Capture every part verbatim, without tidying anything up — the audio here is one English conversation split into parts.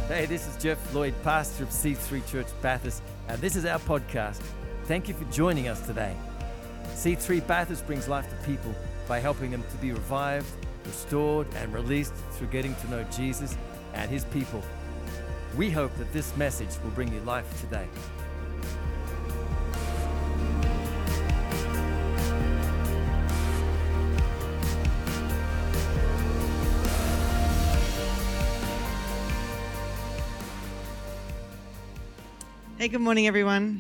Hey, this is Jeff Lloyd, pastor of C three Church Bathurst, and this is our podcast. Thank you for joining us today. C three Bathurst brings life to people by helping them to be revived, restored, and released through getting to know Jesus and His people. We hope that this message will bring you life today. Hey, good morning, everyone.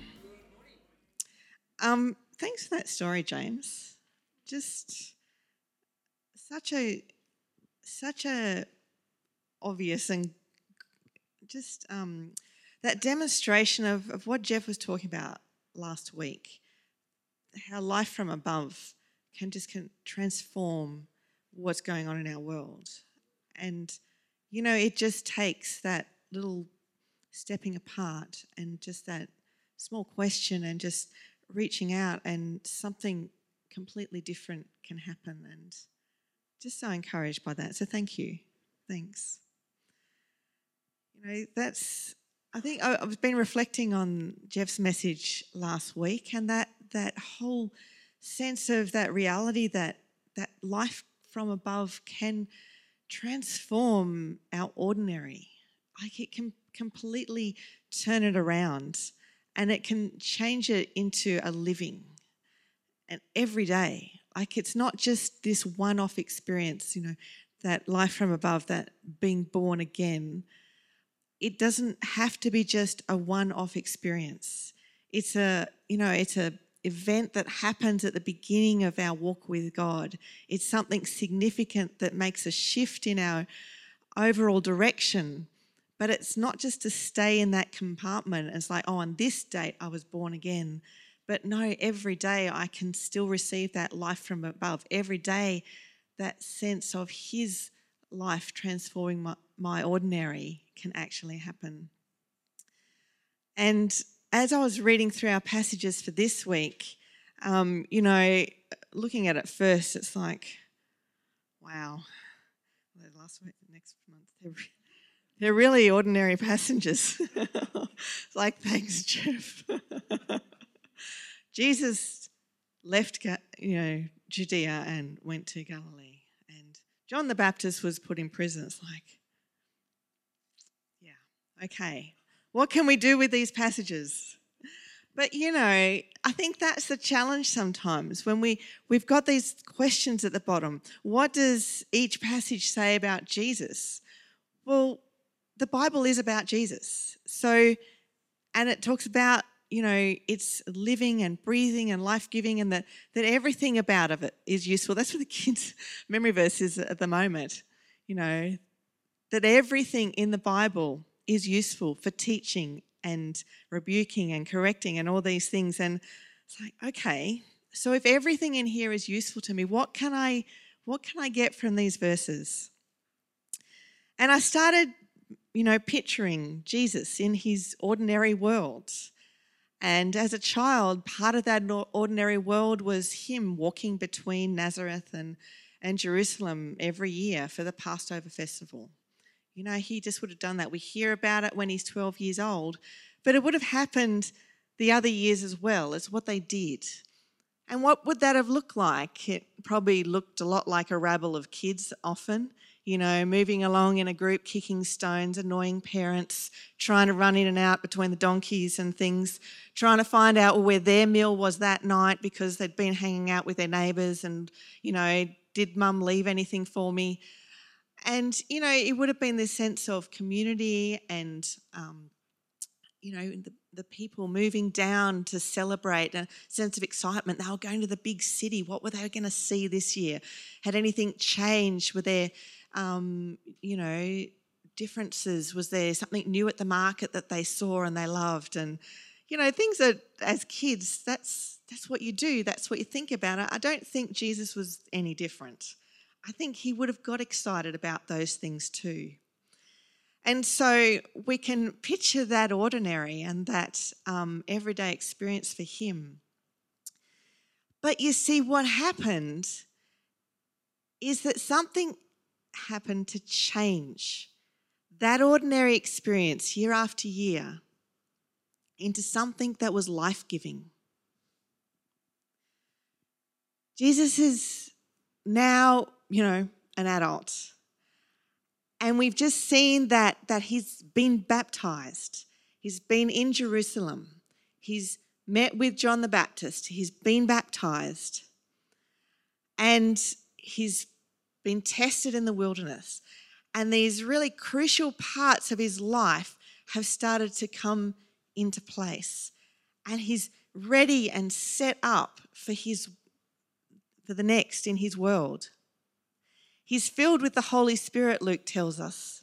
Um, thanks for that story, James. Just such a such a obvious and just um, that demonstration of, of what Jeff was talking about last week. How life from above can just can transform what's going on in our world, and you know it just takes that little stepping apart and just that small question and just reaching out and something completely different can happen, and just so encouraged by that. So thank you. Thanks. You know, that's, I think I, I've been reflecting on Jeff's message last week, and that that whole sense of that reality that that life from above can transform our ordinary. Like it can completely turn it around, and it can change it into a living and every day. Like it's not just this one-off experience, you know, that life from above, that being born again. It doesn't have to be just a one-off experience. It's a, you know, it's a event that happens at the beginning of our walk with God. It's something significant that makes a shift in our overall direction. But it's not just to stay in that compartment. It's like, oh, on this date I was born again. But no, every day I can still receive that life from above. Every day that sense of His life transforming my, my ordinary can actually happen. And as I was reading through our passages for this week, um, you know, looking at it first, it's like, wow, last week, next month, every They're really ordinary passengers. It's like, thanks, Jeff. Jesus left, you know, Judea and went to Galilee. And John the Baptist was put in prison. It's like, yeah, okay. What can we do with these passages? But, you know, I think that's the challenge sometimes when we, we've got these questions at the bottom. What does each passage say about Jesus? Well, the Bible is about Jesus. So, and it talks about, you know, it's living and breathing and life-giving, and that, that everything about of it is useful. That's what the kids' memory verse is at the moment, you know, that everything in the Bible is useful for teaching and rebuking and correcting and all these things. And it's like, okay, so if everything in here is useful to me, what can I, what can I get from these verses? And I started you know, picturing Jesus in His ordinary world. And as a child, part of that ordinary world was Him walking between Nazareth and, and Jerusalem every year for the Passover festival. You know, He just would have done that. We hear about it when He's twelve years old, but it would have happened the other years as well. It's what they did. And what would that have looked like? It probably looked a lot like a rabble of kids often, you know, moving along in a group, kicking stones, annoying parents, trying to run in and out between the donkeys and things, trying to find out where their meal was that night because they'd been hanging out with their neighbours and, you know, did mum leave anything for me? And, you know, it would have been this sense of community and, um, you know, the, the people moving down to celebrate, a sense of excitement. They were going to the big city. What were they going to see this year? Had anything changed? Were there, um, you know, differences? Was there something new at the market that they saw and they loved? And, you know, things that as kids, that's that's what you do. That's what you think about. I don't think Jesus was any different. I think He would have got excited about those things too. And so we can picture that ordinary and that um, everyday experience for Him. But you see, what happened is that something happened to change that ordinary experience year after year into something that was life-giving. Jesus is now, you know, an adult. And we've just seen that, that he's been baptized. He's been in Jerusalem. He's met with John the Baptist. He's been baptized. And he's been tested in the wilderness. And these really crucial parts of his life have started to come into place. And he's ready and set up for his for the next in his world. He's filled with the Holy Spirit, Luke tells us.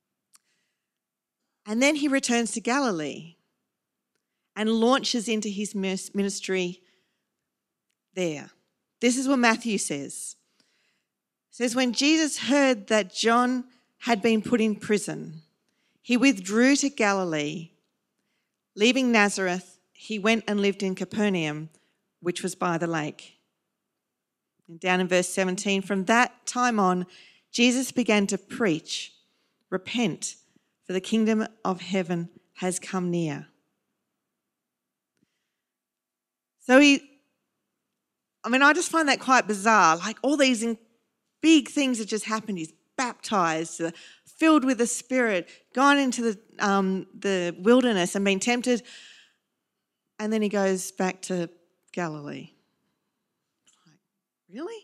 And then he returns to Galilee and launches into his ministry there. This is what Matthew says. It says, when Jesus heard that John had been put in prison, he withdrew to Galilee. Leaving Nazareth, he went and lived in Capernaum, which was by the lake. And down in verse seventeen, from that time on, Jesus began to preach, repent, for the kingdom of heaven has come near. So he, I mean, I just find that quite bizarre. Like all these big things have just happened. He's baptized, uh, filled with the Spirit, gone into the, um, the wilderness and been tempted. And then he goes back to Galilee. Really?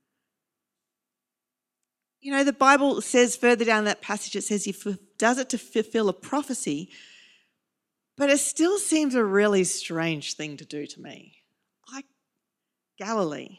You know, the Bible says further down that passage, it says he does it to fulfill a prophecy, but it still seems a really strange thing to do to me. Like Galilee.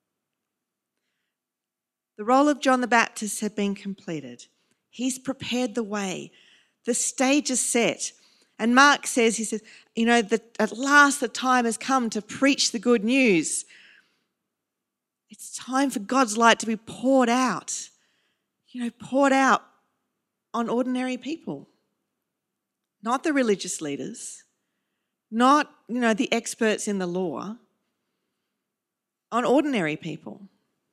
The role of John the Baptist had been completed. He's prepared the way. The stage is set. And Mark says, he says, you know, that at last the time has come to preach the good news. It's time for God's light to be poured out, you know, poured out on ordinary people, not the religious leaders, not, you know, the experts in the law, on ordinary people.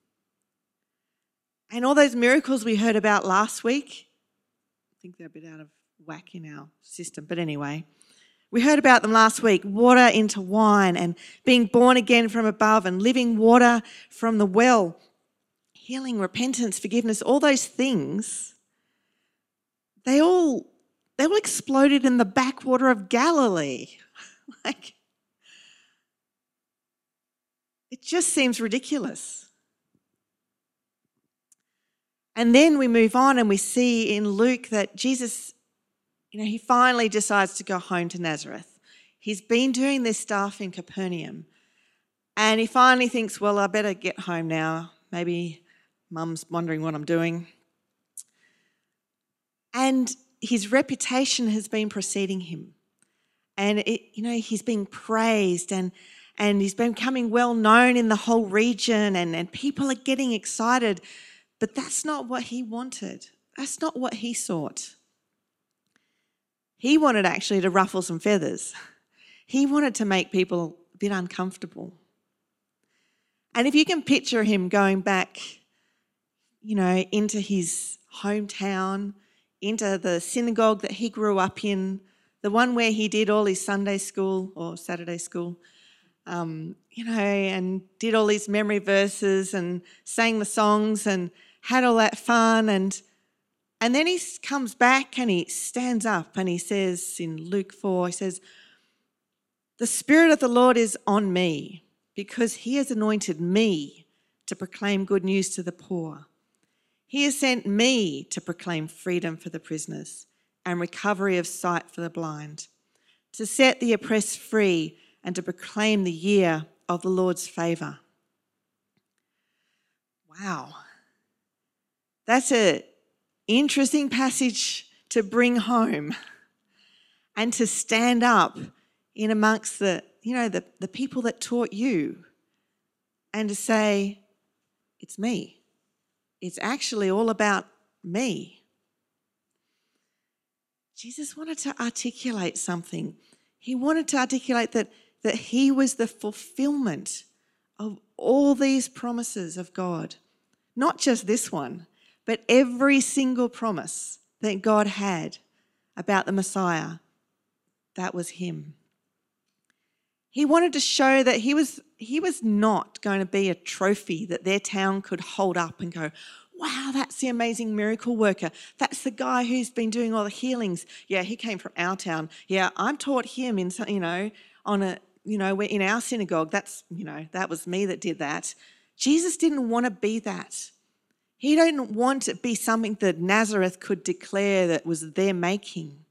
And all those miracles we heard about last week, I think they're a bit out of whack in our system, but anyway, we heard about them last week, water into wine and being born again from above and living water from the well, healing, repentance, forgiveness, all those things, they all, they all exploded in the backwater of Galilee. Like, it just seems ridiculous. And then we move on and we see in Luke that Jesus, you know, he finally decides to go home to Nazareth. He's been doing this stuff in Capernaum. And he finally thinks, well, I better get home now. Maybe Mum's wondering what I'm doing. And his reputation has been preceding him. And, it, you know, he's being praised and, and he's becoming well known in the whole region and, and people are getting excited. But that's not what he wanted. That's not what he sought. He wanted actually to ruffle some feathers. He wanted to make people a bit uncomfortable. And if you can picture him going back, you know, into his hometown, into the synagogue that he grew up in, the one where he did all his Sunday school or Saturday school, um, you know, and did all these memory verses and sang the songs and had all that fun. And And then he comes back and he stands up and he says in Luke four, he says, the Spirit of the Lord is on me because he has anointed me to proclaim good news to the poor. He has sent me to proclaim freedom for the prisoners and recovery of sight for the blind, to set the oppressed free and to proclaim the year of the Lord's favour. Wow. That's a interesting passage to bring home and to stand up in amongst the, you know, the, the people that taught you and to say, it's me. It's actually all about me. Jesus wanted to articulate something. He wanted to articulate that, that he was the fulfillment of all these promises of God. Not just this one, but every single promise that God had about the Messiah, that was him. He wanted to show that he was, he was not going to be a trophy that their town could hold up and go, wow, that's the amazing miracle worker. That's the guy who's been doing all the healings. Yeah, he came from our town. Yeah, I taught him in, you know, on a, you know, we're in our synagogue. That's, you know, that was me that did that. Jesus didn't want to be that. He didn't want it to be something that Nazareth could declare that was their making.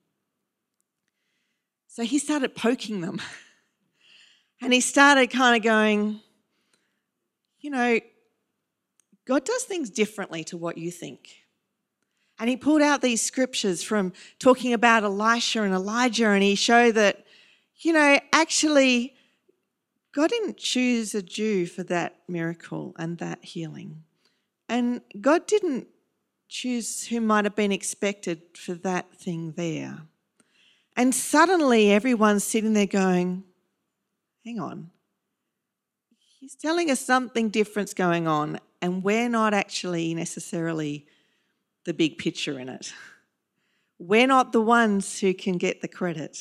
So he started poking them. And he started kind of going, you know, God does things differently to what you think. And he pulled out these scriptures from talking about Elisha and Elijah, and he showed that, you know, actually God didn't choose a Jew for that miracle and that healing. And God didn't choose who might have been expected for that thing there. And suddenly everyone's sitting there going, hang on, he's telling us something different's going on, and we're not actually necessarily the big picture in it. We're not the ones who can get the credit.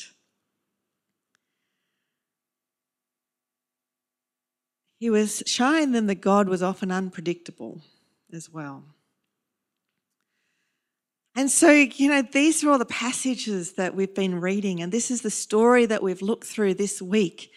He was showing them that God was often unpredictable as well. And so, you know, these are all the passages that we've been reading, and this is the story that we've looked through this week.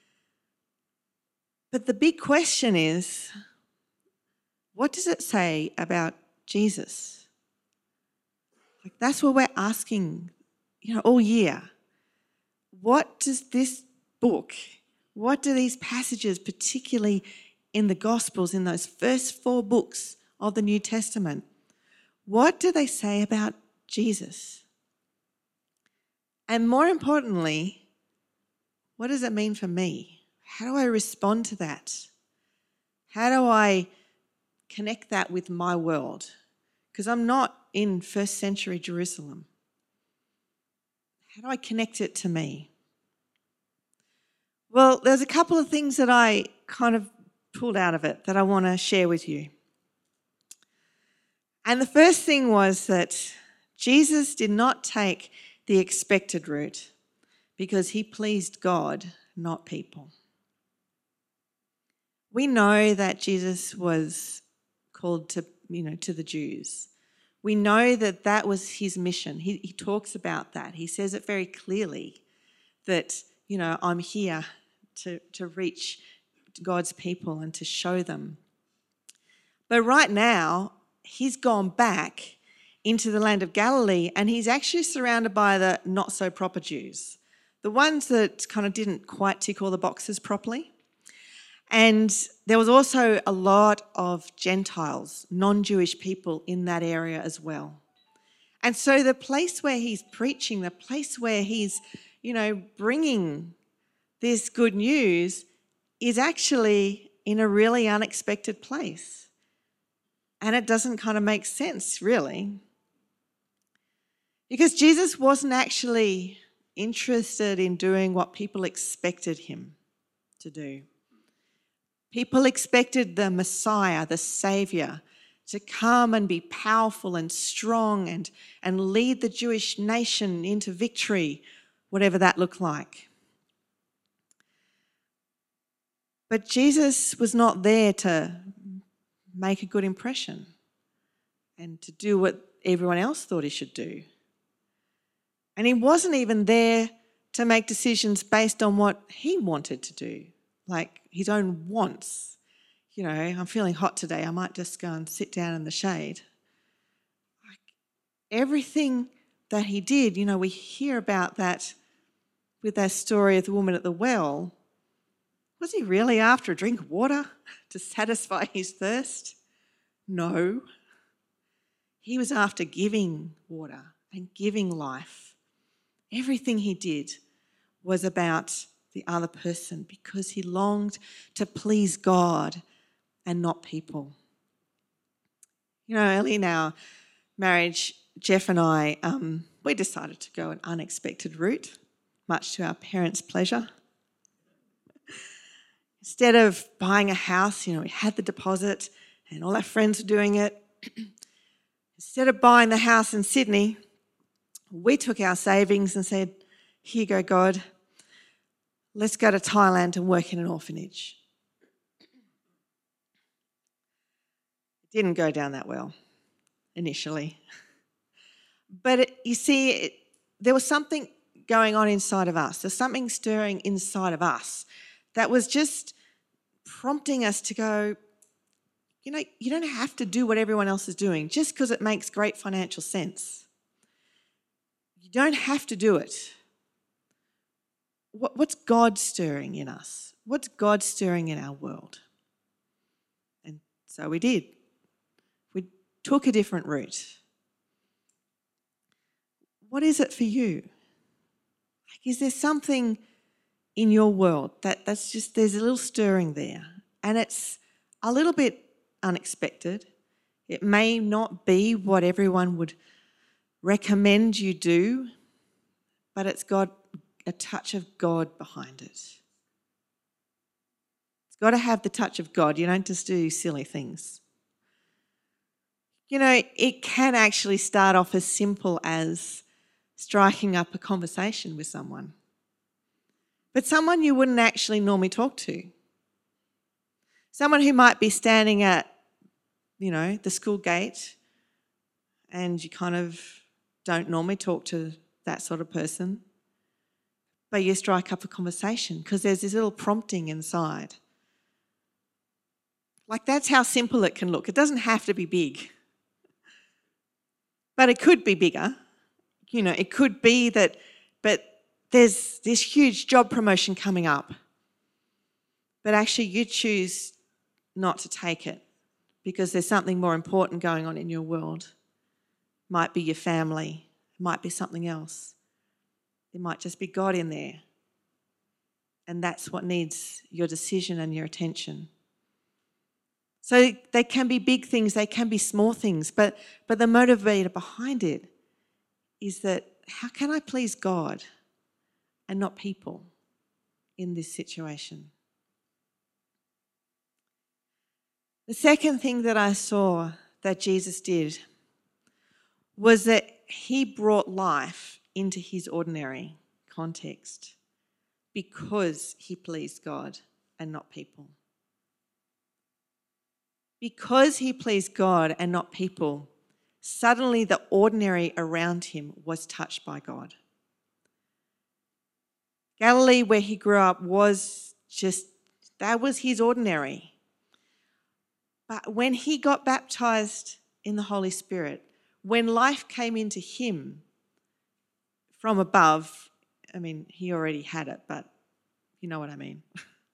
But the big question is, what does it say about Jesus? Like, that's what we're asking, you know, all year. What does this book, what do these passages, particularly in the Gospels, in those first four books of the New Testament, what do they say about Jesus? And more importantly, what does it mean for me? How do I respond to that? How do I connect that with my world? Because I'm not in first century Jerusalem. How do I connect it to me? Well, there's a couple of things that I kind of pulled out of it that I want to share with you. And the first thing was that Jesus did not take the expected route because he pleased God, not people. We know that Jesus was called to, you know, to the Jews. We know that that was his mission. He, he talks about that. He says it very clearly that, you know, I'm here to, to reach God's people and to show them. But right now, he's gone back into the land of Galilee, and he's actually surrounded by the not-so-proper Jews, the ones that kind of didn't quite tick all the boxes properly. And there was also a lot of Gentiles, non-Jewish people in that area as well. And so the place where he's preaching, the place where he's, you know, bringing this good news is actually in a really unexpected place. And it doesn't kind of make sense, really. Because Jesus wasn't actually interested in doing what people expected him to do. People expected the Messiah, the Saviour, to come and be powerful and strong and, and lead the Jewish nation into victory, whatever that looked like. But Jesus was not there to make a good impression and to do what everyone else thought he should do. And he wasn't even there to make decisions based on what he wanted to do, like his own wants. You know, I'm feeling hot today, I might just go and sit down in the shade. Like, everything that he did, you know, we hear about that with that story of the woman at the well. Was he really after a drink of water to satisfy his thirst? No. He was after giving water and giving life. Everything he did was about the other person because he longed to please God and not people. You know, early in our marriage, Jeff and I, um, we decided to go an unexpected route, much to our parents' pleasure. Instead of buying a house, you know, we had the deposit and all our friends were doing it. Instead of buying the house in Sydney, we took our savings and said, here you go, God, let's go to Thailand and work in an orphanage. It didn't go down that well initially. But it, you see, it, there was something going on inside of us. There's something stirring inside of us that was just prompting us to go, you know, you don't have to do what everyone else is doing just because it makes great financial sense. You don't have to do it. What, what's God stirring in us? What's God stirring in our world? And so we did. We took a different route. What is it for you? Like, is there something in your world that, that's just, there's a little stirring there, and it's a little bit unexpected. It may not be what everyone would recommend you do, but it's got a touch of God behind it. It's got to have the touch of God. You don't just do silly things. You know, it can actually start off as simple as striking up a conversation with someone, but someone you wouldn't actually normally talk to. Someone who might be standing at, you know, the school gate, and you kind of don't normally talk to that sort of person, but you strike up a conversation because there's this little prompting inside. Like, that's how simple it can look. It doesn't have to be big, but it could be bigger. You know, it could be that, but there's this huge job promotion coming up, but actually you choose not to take it because there's something more important going on in your world. Might be your family, might be something else. There might just be God in there, and that's what needs your decision and your attention. So they can be big things, they can be small things, but, but the motivator behind it is that, how can I please God and not people in this situation? The second thing that I saw that Jesus did was that he brought life into his ordinary context because he pleased God and not people. Because he pleased God and not people, suddenly the ordinary around him was touched by God. Galilee, where he grew up, was just, that was his ordinary. But when he got baptized in the Holy Spirit, when life came into him from above, I mean, he already had it, but you know what I mean.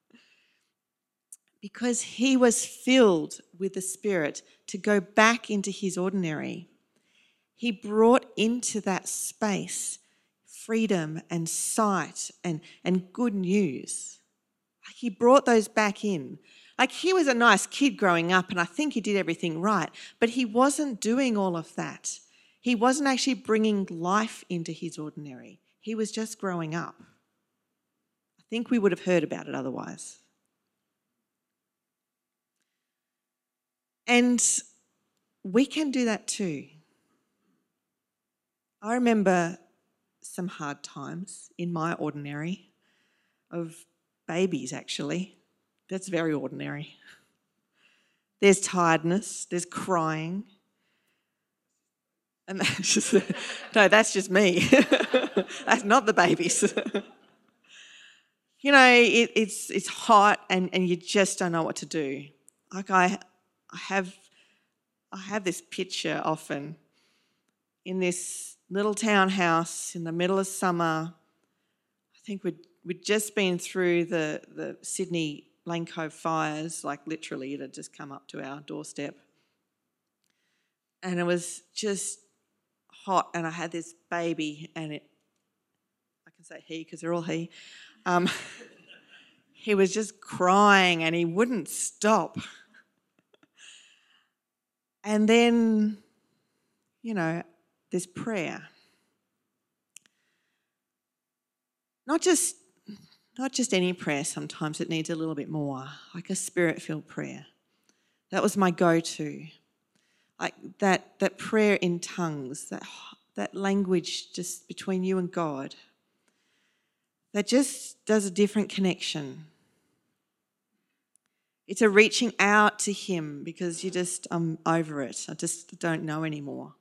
Because he was filled with the Spirit to go back into his ordinary, he brought into that space freedom and sight and, and good news. Like, he brought those back in. Like, he was a nice kid growing up, and I think he did everything right, but he wasn't doing all of that. He wasn't actually bringing life into his ordinary. He was just growing up. I think we would have heard about it otherwise. And we can do that too. I remember some hard times in my ordinary, of babies actually. That's very ordinary. There's tiredness, there's crying. And that's just, no, that's just me. That's not the babies. You know, it, it's it's hot and, and you just don't know what to do. Like I I have I have this picture often in this little townhouse in the middle of summer. I think we'd we'd just been through the, the Sydney Lane Cove fires, like literally it had just come up to our doorstep. And it was just hot, and I had this baby, and it, I can say he because they're all he, um, he was just crying and he wouldn't stop. And then, you know, there's prayer. Not just not just any prayer, sometimes it needs a little bit more, like a spirit-filled prayer. That was my go-to. like that that prayer in tongues, that that language just between you and God, that just does a different connection. It's a reaching out to him because you just, I'm over it. I just don't know anymore.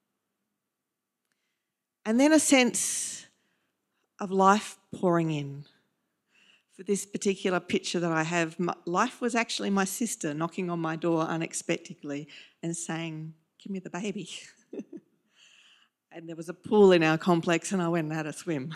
And then a sense of life pouring in. For this particular picture that I have, my, life was actually my sister knocking on my door unexpectedly and saying, "Give me the baby." And there was a pool in our complex and I went and had a swim.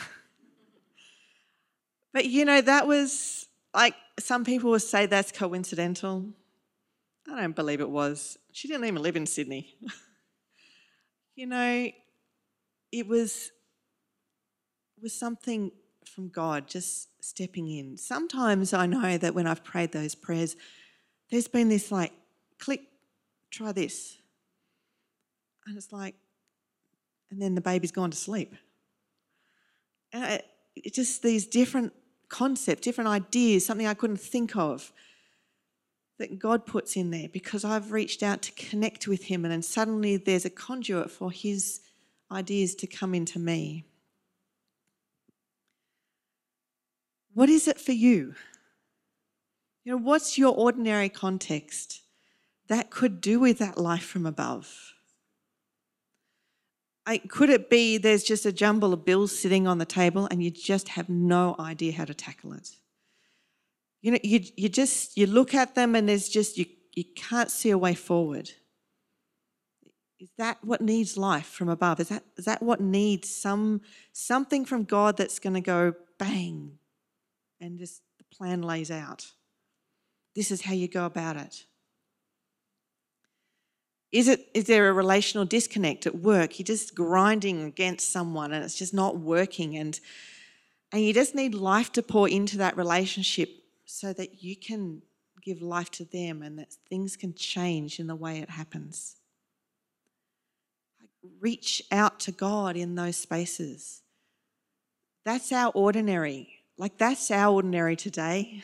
But you know, that was like, some people would say that's coincidental. I don't believe it was. She didn't even live in Sydney. You know, it was, it was something from God just stepping in. Sometimes I know that when I've prayed those prayers, there's been this like, click, try this. And it's like, and then the baby's gone to sleep. And it's just these different concepts, different ideas, something I couldn't think of that God puts in there because I've reached out to connect with him, and then suddenly there's a conduit for his ideas to come into me. What is it for you? You know, what's your ordinary context that could do with that life from above? I, could it be there's just a jumble of bills sitting on the table and you just have no idea how to tackle it? You know, you you just, you look at them and there's just, you, you can't see a way forward. Is that what needs life from above? Is that is that what needs some something from God that's going to go bang and just the plan lays out? This is how you go about it. Is it is there a relational disconnect at work? You're just grinding against someone and it's just not working, and and you just need life to pour into that relationship so that you can give life to them and that things can change in the way it happens. Reach out to God in those spaces. That's our ordinary. Like, that's our ordinary today.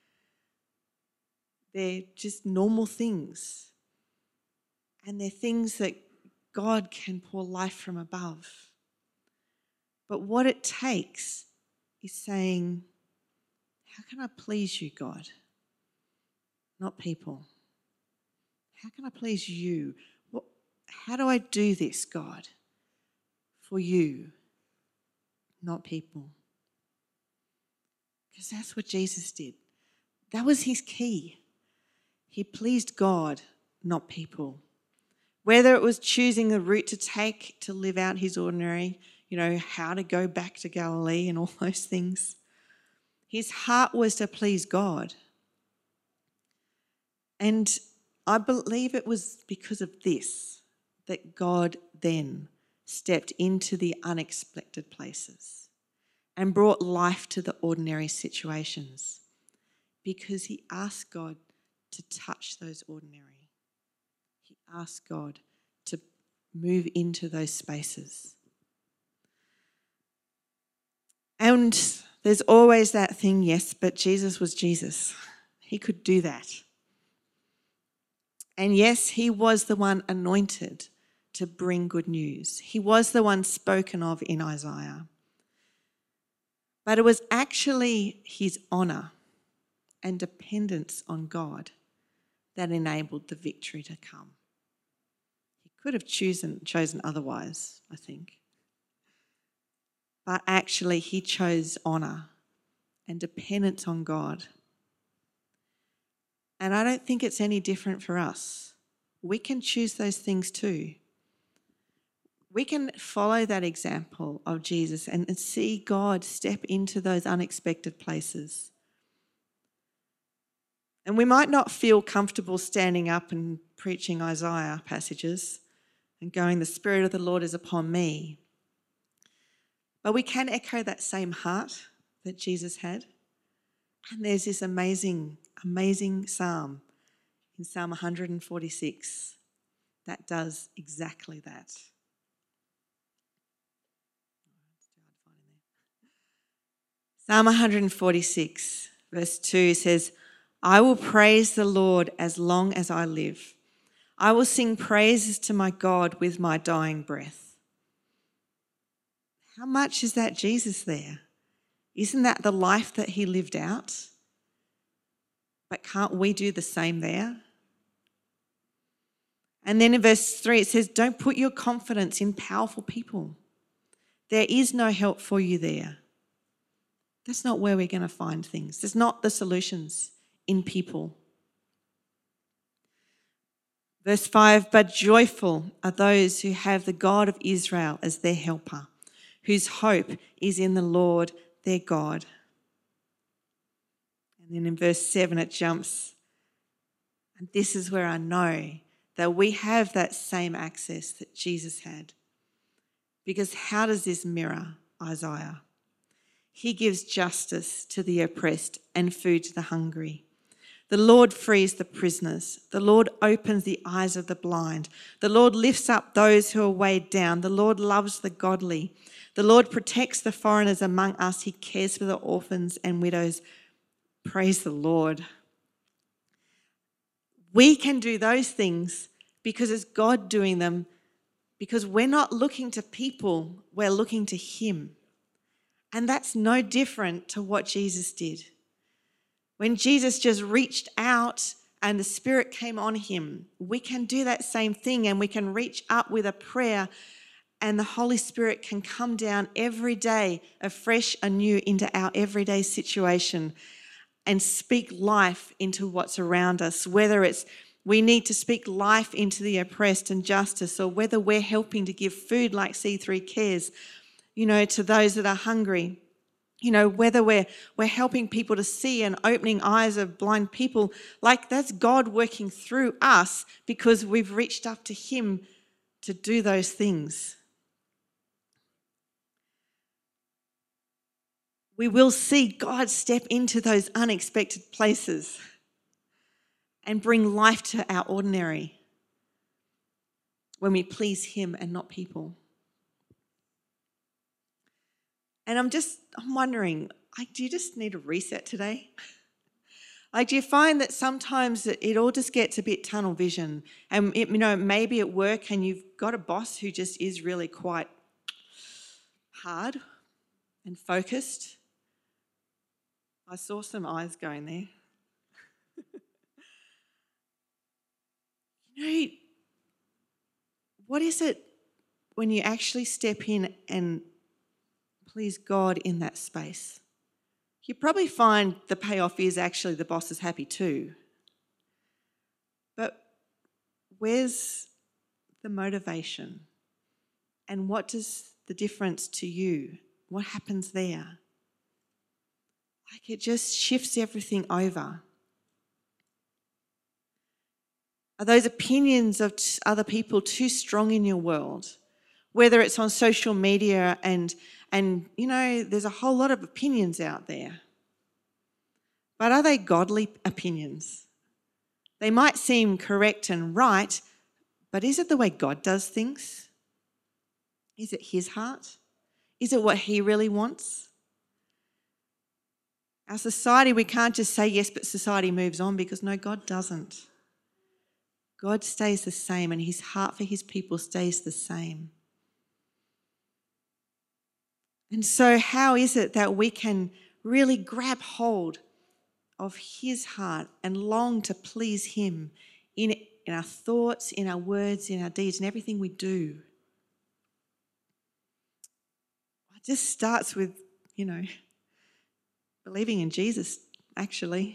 They're just normal things. And they're things that God can pour life from above. But what it takes is saying, how can I please you, God? Not people. How can I please you? What, how do I do this, God, for you, not people? Because that's what Jesus did. That was his key. He pleased God, not people. Whether it was choosing the route to take to live out his ordinary, you know, how to go back to Galilee and all those things. His heart was to please God. And I believe it was because of this that God then stepped into the unexpected places and brought life to the ordinary situations, because he asked God to touch those ordinary. He asked God to move into those spaces. And there's always that thing, yes, but Jesus was Jesus. He could do that. And yes, he was the one anointed to bring good news. He was the one spoken of in Isaiah. But it was actually his honour and dependence on God that enabled the victory to come. He could have chosen, chosen otherwise, I think. But actually he chose honour and dependence on God. And I don't think it's any different for us. We can choose those things too. We can follow that example of Jesus and, and see God step into those unexpected places. And we might not feel comfortable standing up and preaching Isaiah passages and going, "The Spirit of the Lord is upon me." But we can echo that same heart that Jesus had. And there's this amazing, amazing psalm in Psalm one forty-six that does exactly that. Psalm one forty-six, verse two says, "I will praise the Lord as long as I live. I will sing praises to my God with my dying breath. How much is that Jesus there? Isn't that the life that he lived out? But can't we do the same there? And then in verse three, it says, don't put your confidence in powerful people. There is no help for you there. That's not where we're going to find things. There's not the solutions in people. Verse five, but joyful are those who have the God of Israel as their helper, whose hope is in the Lord their God. And then in verse seven, it jumps. And this is where I know that we have that same access that Jesus had. Because how does this mirror Isaiah? He gives justice to the oppressed and food to the hungry. The Lord frees the prisoners. The Lord opens the eyes of the blind. The Lord lifts up those who are weighed down. The Lord loves the godly. The Lord protects the foreigners among us. He cares for the orphans and widows. Praise the Lord. We can do those things because it's God doing them, because we're not looking to people, we're looking to him. And that's no different to what Jesus did. When Jesus just reached out and the Spirit came on him, we can do that same thing, and we can reach up with a prayer and the Holy Spirit can come down every day afresh, anew into our everyday situation and speak life into what's around us, whether it's we need to speak life into the oppressed and justice, or whether we're helping to give food like C three Cares, you know, to those that are hungry. You know, whether we're we're helping people to see and opening eyes of blind people, like that's God working through us because we've reached up to him to do those things. We will see God step into those unexpected places and bring life to our ordinary when we please him and not people. And I'm just, I'm wondering, like, do you just need a reset today? Like, do you find that sometimes it, it all just gets a bit tunnel vision? And, it, you know, maybe at work and you've got a boss who just is really quite hard and focused. I saw some eyes going there. You know, what is it when you actually step in and please God in that space? You probably find the payoff is actually the boss is happy too. But where's the motivation? And what does the difference to you? What happens there? Like, it just shifts everything over. Are those opinions of t- other people too strong in your world? Whether it's on social media and, and, you know, there's a whole lot of opinions out there. But are they godly opinions? They might seem correct and right, but is it the way God does things? Is it his heart? Is it what he really wants? Our society, we can't just say yes, but society moves on, because no, God doesn't. God stays the same, and his heart for his people stays the same. And so how is it that we can really grab hold of his heart and long to please him in, in our thoughts, in our words, in our deeds, and everything we do? It just starts with, you know, believing in Jesus, actually.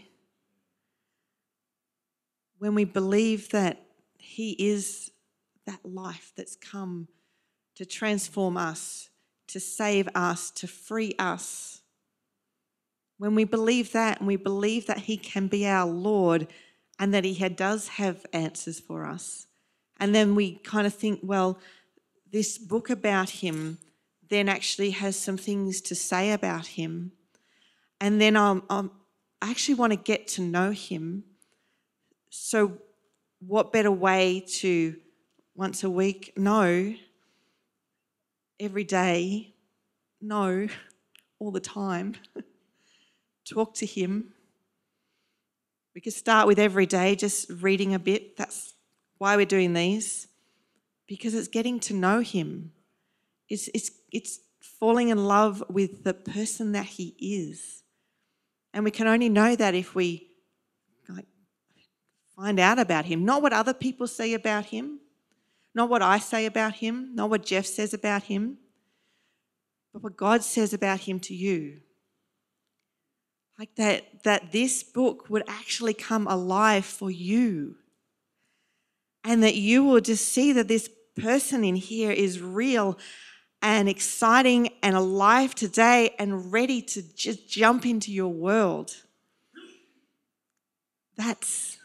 When we believe that he is that life that's come to transform us, to save us, to free us. When we believe that, and we believe that he can be our Lord and that he does have answers for us. And then we kind of think, well, this book about him then actually has some things to say about him. And then I'm, I'm, I actually want to get to know him. So what better way to once a week? No. Every day? No. All the time. Talk to him. We could start with every day, just reading a bit. That's why we're doing these? Because it's getting to know him. It's, it's, it's falling in love with the person that he is. And we can only know that if we like, find out about him, not what other people say about him, not what I say about him, not what Jeff says about him, but what God says about him to you. Like that, that this book would actually come alive for you. And that you will just see that this person in here is real and exciting and alive today and ready to just jump into your world. That's,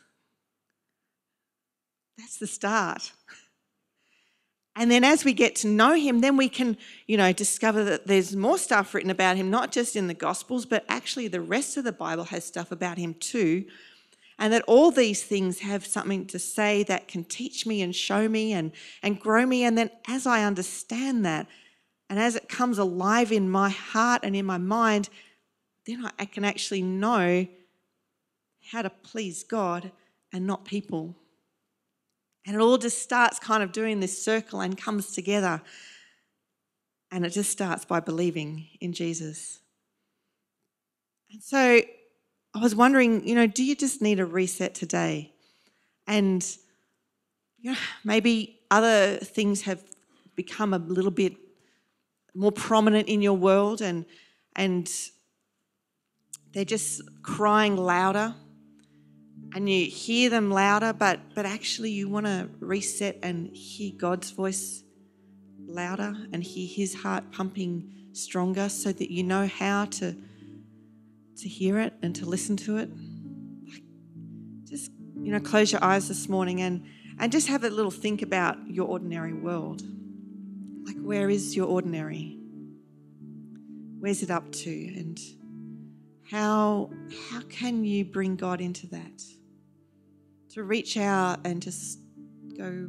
that's the start. And then as we get to know him, then we can, you know, discover that there's more stuff written about him, not just in the Gospels, but actually the rest of the Bible has stuff about him too. And that all these things have something to say that can teach me and show me and, and grow me. And then as I understand that, and as it comes alive in my heart and in my mind, then I can actually know how to please God and not people. And it all just starts kind of doing this circle and comes together. And it just starts by believing in Jesus. And so I was wondering, you know, do you just need a reset today? And, you know, maybe other things have become a little bit more prominent in your world and, and they're just crying louder. And you hear them louder, but, but actually you want to reset and hear God's voice louder and hear his heart pumping stronger so that you know how to, to hear it and to listen to it. Just, you know, close your eyes this morning and, and just have a little think about your ordinary world. Like, where is your ordinary? Where's it up to? And how, how can you bring God into that? To reach out and just go, I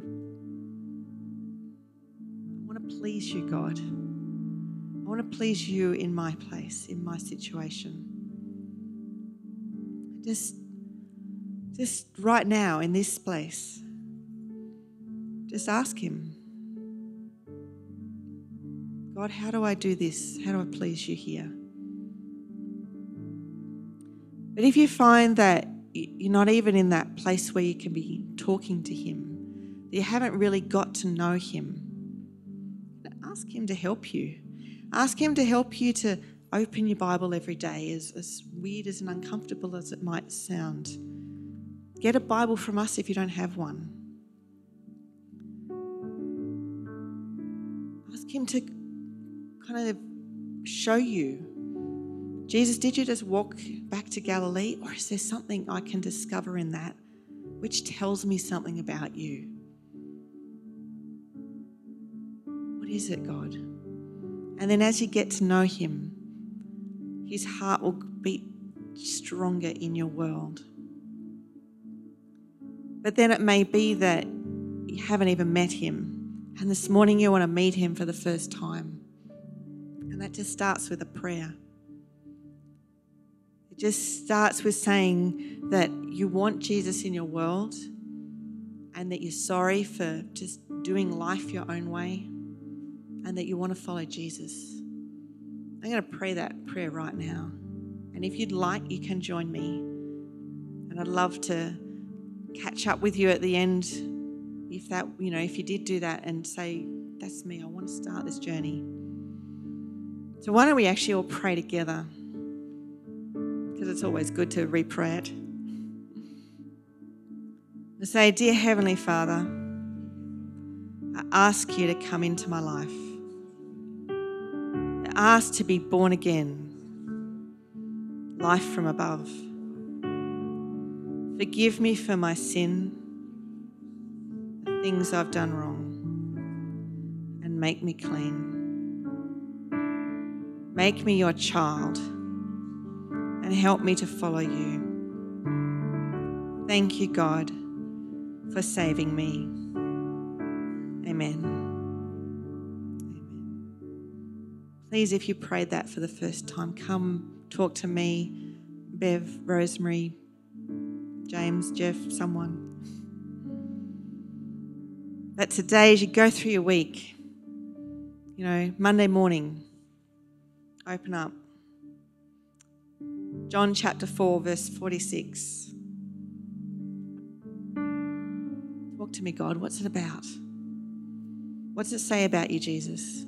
want to please you, God. I want to please you in my place, in my situation. Just, just right now in this place, just ask him, God, how do I do this? How do I please you here? But if you find that you're not even in that place where you can be talking to him, that you haven't really got to know him, ask him to help you. Ask him to help you to open your Bible every day, as, as weird as and uncomfortable as it might sound. Get a Bible from us if you don't have one. Ask him to kind of show you, Jesus, did you just walk back to Galilee, or is there something I can discover in that which tells me something about you? What is it, God? And then as you get to know him, his heart will beat stronger in your world. But then it may be that you haven't even met him, and this morning you want to meet him for the first time. And that just starts with a prayer. It just starts with saying that you want Jesus in your world and that you're sorry for just doing life your own way and that you want to follow Jesus. I'm going to pray that prayer right now. And if you'd like, you can join me. And I'd love to catch up with you at the end if that, you know, if you did do that and say, that's me, I want to start this journey. So why don't we actually all pray together? Because it's always good to re-pray it. We say, dear Heavenly Father, I ask you to come into my life. I ask to be born again, life from above. Forgive me for my sin, the things I've done wrong, and make me clean. Make me your child and help me to follow you. Thank you, God, for saving me. Amen. Amen. Please, if you prayed that for the first time, come talk to me, Bev, Rosemary, James, Jeff, someone. that today, as you go through your week, you know, Monday morning, open up. John chapter four, verse forty-six. Talk to me, God. What's it about? What does it say about you, Jesus?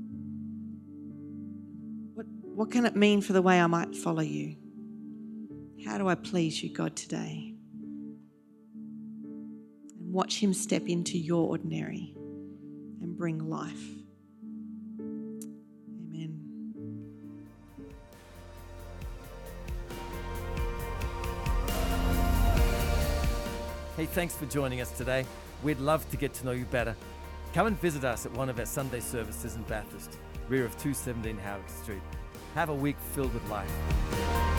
What, what can it mean for the way I might follow you? How do I please you, God, today? And watch him step into your ordinary and bring life. Amen. Hey, thanks for joining us today. We'd love to get to know you better. Come and visit us at one of our Sunday services in Bathurst, rear of two seventeen Howard Street. Have a week filled with life.